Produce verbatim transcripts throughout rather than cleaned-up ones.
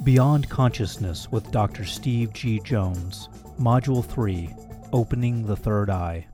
Beyond Consciousness with Doctor Steve G. Jones, Module three, Opening the Third Eye.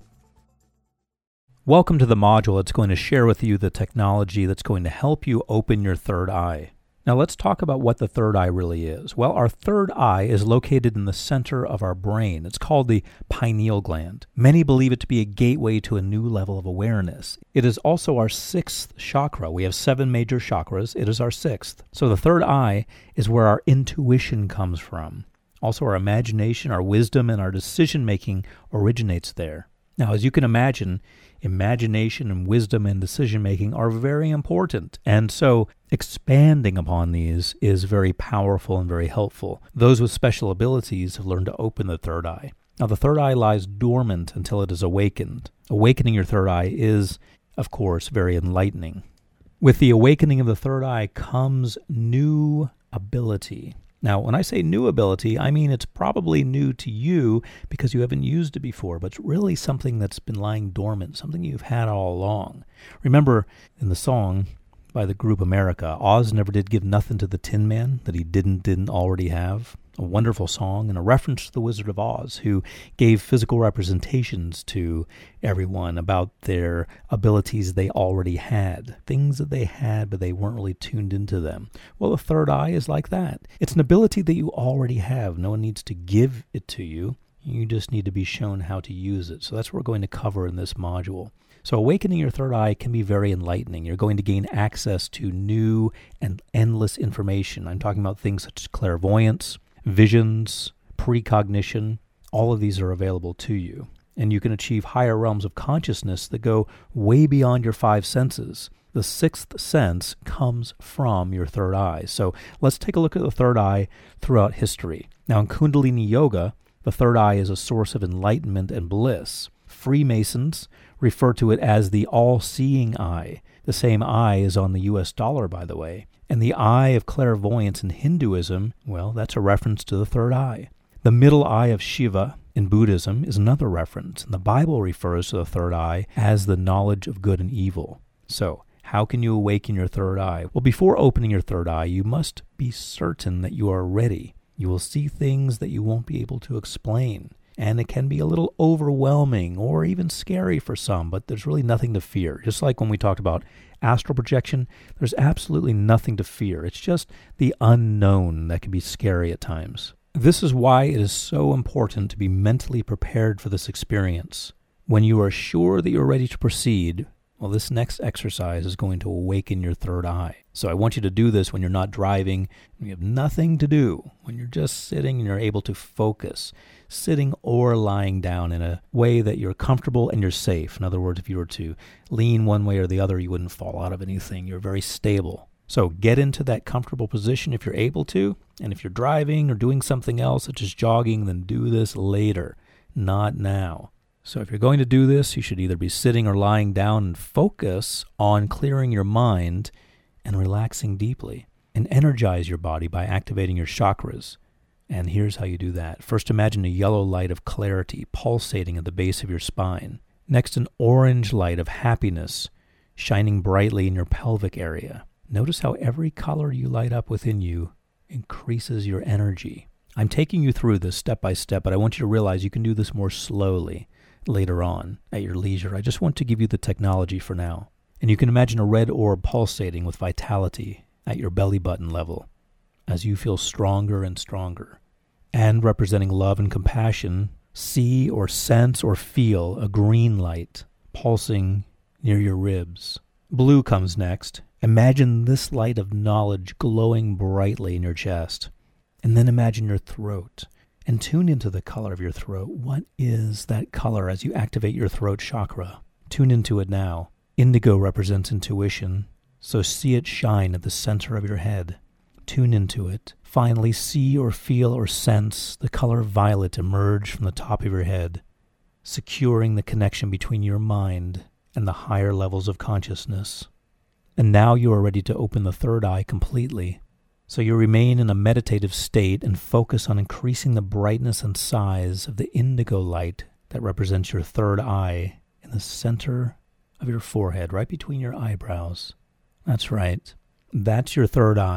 Welcome to the module that's going to share with you the technology that's going to help you open your third eye. Now let's talk about what the third eye really is. Well, our third eye is located in the center of our brain. It's called the pineal gland. Many believe it to be a gateway to a new level of awareness. It is also our sixth chakra. We have seven major chakras. It is our sixth. So the third eye is where our intuition comes from. Also our imagination, our wisdom, and our decision-making originates there. Now, as you can imagine, imagination and wisdom and decision-making are very important. And so expanding upon these is very powerful and very helpful. Those with special abilities have learned to open the third eye. Now, the third eye lies dormant until it is awakened. Awakening your third eye is, of course, very enlightening. With the awakening of the third eye comes new ability. Now, when I say new ability, I mean it's probably new to you because you haven't used it before, but it's really something that's been lying dormant, something you've had all along. Remember in the song by the group America, Oz never did give nothing to the Tin Man that he didn't didn't already have. A wonderful song and a reference to the Wizard of Oz, who gave physical representations to everyone about their abilities they already had, things that they had but they weren't really tuned into them. Well, the third eye is like that. It's an ability that you already have. No one needs to give it to you. You just need to be shown how to use it. So that's what we're going to cover in this module. So awakening your third eye can be very enlightening. You're going to gain access to new and endless information. I'm talking about things such as clairvoyance, visions, precognition. All of these are available to you. And you can achieve higher realms of consciousness that go way beyond your five senses. The sixth sense comes from your third eye. So let's take a look at the third eye throughout history. Now in Kundalini Yoga, the third eye is a source of enlightenment and bliss. Freemasons refer to it as the all-seeing eye. The same eye is on the U S dollar, by the way. And the eye of clairvoyance in Hinduism, well, that's a reference to the third eye. The middle eye of Shiva in Buddhism is another reference. And the Bible refers to the third eye as the knowledge of good and evil. So, how can you awaken your third eye? Well, before opening your third eye, you must be certain that you are ready. You will see things that you won't be able to explain. And it can be a little overwhelming or even scary for some, but there's really nothing to fear. Just like when we talked about astral projection, there's absolutely nothing to fear. It's just the unknown that can be scary at times. This is why it is so important to be mentally prepared for this experience. When you are sure that you're ready to proceed, well, this next exercise is going to awaken your third eye. So I want you to do this when you're not driving, when you have nothing to do, when you're just sitting and you're able to focus, sitting or lying down in a way that you're comfortable and you're safe. In other words, if you were to lean one way or the other, you wouldn't fall out of anything. You're very stable. So get into that comfortable position if you're able to, and if you're driving or doing something else, such as jogging, then do this later, not now. So if you're going to do this, you should either be sitting or lying down and focus on clearing your mind and relaxing deeply. And energize your body by activating your chakras. And here's how you do that. First, imagine a yellow light of clarity pulsating at the base of your spine. Next, an orange light of happiness shining brightly in your pelvic area. Notice how every color you light up within you increases your energy. I'm taking you through this step by step, but I want you to realize you can do this more slowly later on at your leisure. I just want to give you the technology for now. And you can imagine a red orb pulsating with vitality at your belly button level as you feel stronger and stronger. And representing love and compassion, see or sense or feel a green light pulsing near your ribs. Blue comes next. Imagine this light of knowledge glowing brightly in your chest. And then imagine your throat. And tune into the color of your throat. What is that color as you activate your throat chakra? Tune into it now. Indigo represents intuition, so see it shine at the center of your head. Tune into it. Finally, see or feel or sense the color violet emerge from the top of your head, securing the connection between your mind and the higher levels of consciousness. And now you are ready to open the third eye completely. So you remain in a meditative state and focus on increasing the brightness and size of the indigo light that represents your third eye in the center of your forehead, right between your eyebrows. That's right. That's your third eye.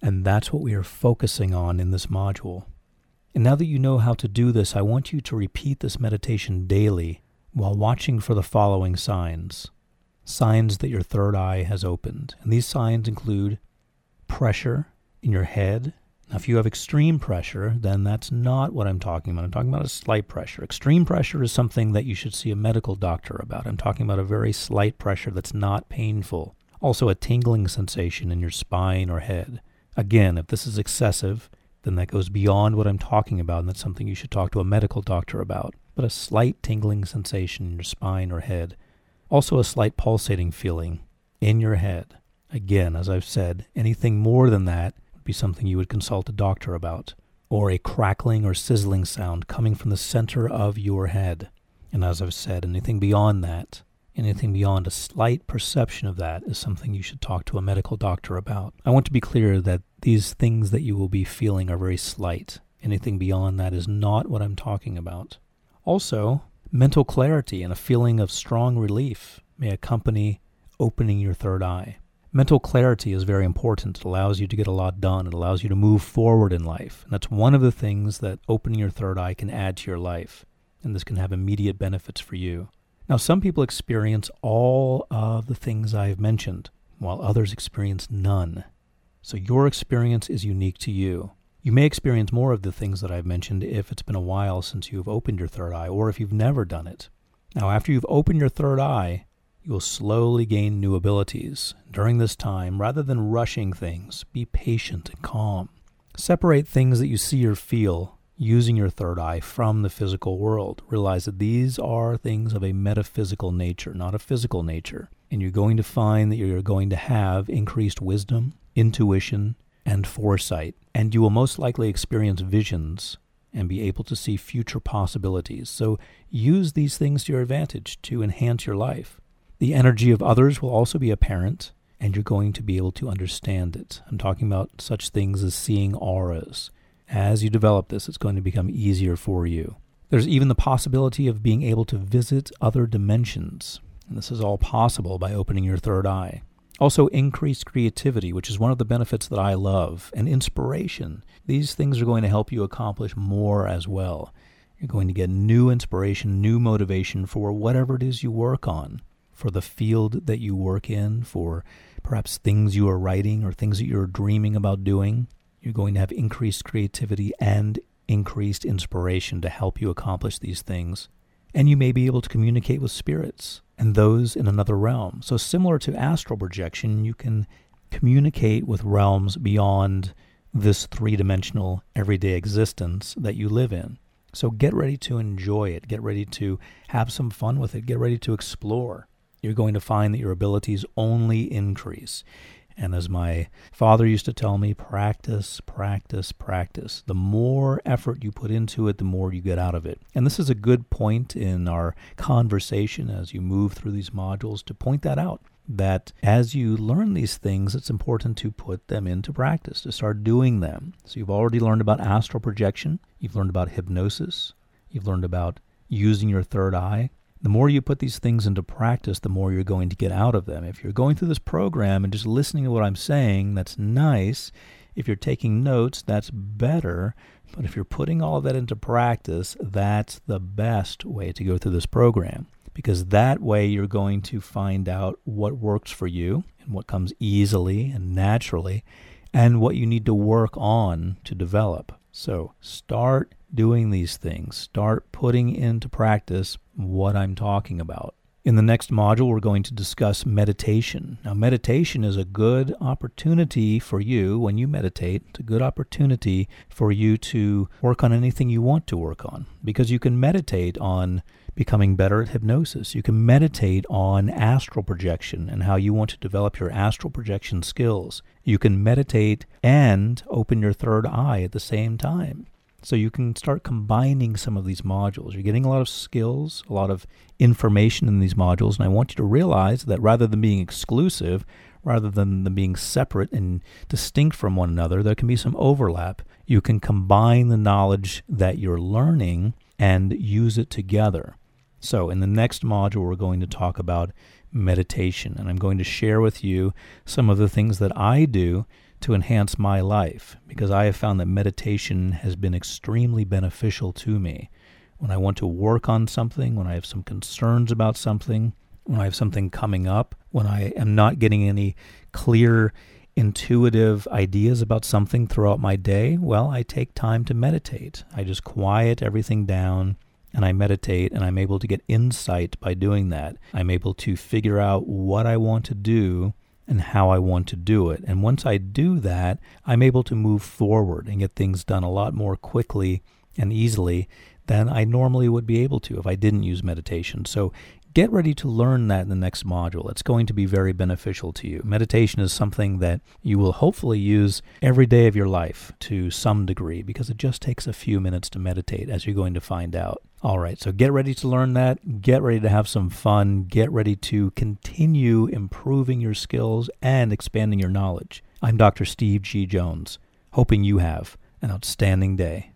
And that's what we are focusing on in this module. And now that you know how to do this, I want you to repeat this meditation daily while watching for the following signs. Signs that your third eye has opened. And these signs include pressure in your head. Now, if you have extreme pressure, then that's not what I'm talking about. I'm talking about a slight pressure. Extreme pressure is something that you should see a medical doctor about. I'm talking about a very slight pressure that's not painful. Also, a tingling sensation in your spine or head. Again, if this is excessive, then that goes beyond what I'm talking about, and that's something you should talk to a medical doctor about. But a slight tingling sensation in your spine or head. Also a slight pulsating feeling in your head. Again, as I've said, anything more than that would be something you would consult a doctor about. Or a crackling or sizzling sound coming from the center of your head. And as I've said, anything beyond that, anything beyond a slight perception of that is something you should talk to a medical doctor about. I want to be clear that these things that you will be feeling are very slight. Anything beyond that is not what I'm talking about. Also, mental clarity and a feeling of strong relief may accompany opening your third eye. Mental clarity is very important. It allows you to get a lot done. It allows you to move forward in life. And that's one of the things that opening your third eye can add to your life. And this can have immediate benefits for you. Now, some people experience all of the things I've mentioned, while others experience none. So your experience is unique to you. You may experience more of the things that I've mentioned if it's been a while since you've opened your third eye, or if you've never done it. Now, after you've opened your third eye, you will slowly gain new abilities. During this time, rather than rushing things, be patient and calm. Separate things that you see or feel using your third eye from the physical world. Realize that these are things of a metaphysical nature, not a physical nature. And you're going to find that you're going to have increased wisdom, intuition, and foresight. And you will most likely experience visions and be able to see future possibilities. So use these things to your advantage to enhance your life. The energy of others will also be apparent, and you're going to be able to understand it. I'm talking about such things as seeing auras. As you develop this, it's going to become easier for you. There's even the possibility of being able to visit other dimensions. And this is all possible by opening your third eye. Also, increased creativity, which is one of the benefits that I love, and inspiration. These things are going to help you accomplish more as well. You're going to get new inspiration, new motivation for whatever it is you work on, for the field that you work in, for perhaps things you are writing or things that you're dreaming about doing. You're going to have increased creativity and increased inspiration to help you accomplish these things. And you may be able to communicate with spirits and those in another realm. So similar to astral projection, you can communicate with realms beyond this three-dimensional everyday existence that you live in. So get ready to enjoy it. Get ready to have some fun with it. Get ready to explore. You're going to find that your abilities only increase. And as my father used to tell me, practice, practice, practice. The more effort you put into it, the more you get out of it. And this is a good point in our conversation as you move through these modules to point that out, that as you learn these things, it's important to put them into practice, to start doing them. So you've already learned about astral projection. You've learned about hypnosis. You've learned about using your third eye. The more you put these things into practice, the more you're going to get out of them. If you're going through this program and just listening to what I'm saying, that's nice. If you're taking notes, that's better. But if you're putting all of that into practice, that's the best way to go through this program. Because that way you're going to find out what works for you and what comes easily and naturally and what you need to work on to develop. So start doing these things. Start putting into practice what I'm talking about. In the next module, we're going to discuss meditation. Now, meditation is a good opportunity for you when you meditate. It's a good opportunity for you to work on anything you want to work on, because you can meditate on becoming better at hypnosis. You can meditate on astral projection and how you want to develop your astral projection skills. You can meditate and open your third eye at the same time. So you can start combining some of these modules. You're getting a lot of skills, a lot of information in these modules, and I want you to realize that rather than being exclusive, rather than them being separate and distinct from one another, there can be some overlap. You can combine the knowledge that you're learning and use it together. So in the next module, we're going to talk about meditation, and I'm going to share with you some of the things that I do to enhance my life, because I have found that meditation has been extremely beneficial to me. When I want to work on something, when I have some concerns about something, when I have something coming up, when I am not getting any clear, intuitive ideas about something throughout my day, well, I take time to meditate. I just quiet everything down and I meditate, and I'm able to get insight by doing that. I'm able to figure out what I want to do and how I want to do it. And once I do that, I'm able to move forward and get things done a lot more quickly and easily than I normally would be able to if I didn't use meditation. So get ready to learn that in the next module. It's going to be very beneficial to you. Meditation is something that you will hopefully use every day of your life to some degree, because it just takes a few minutes to meditate, as you're going to find out. All right, so get ready to learn that. Get ready to have some fun. Get ready to continue improving your skills and expanding your knowledge. I'm Doctor Steve G. Jones, hoping you have an outstanding day.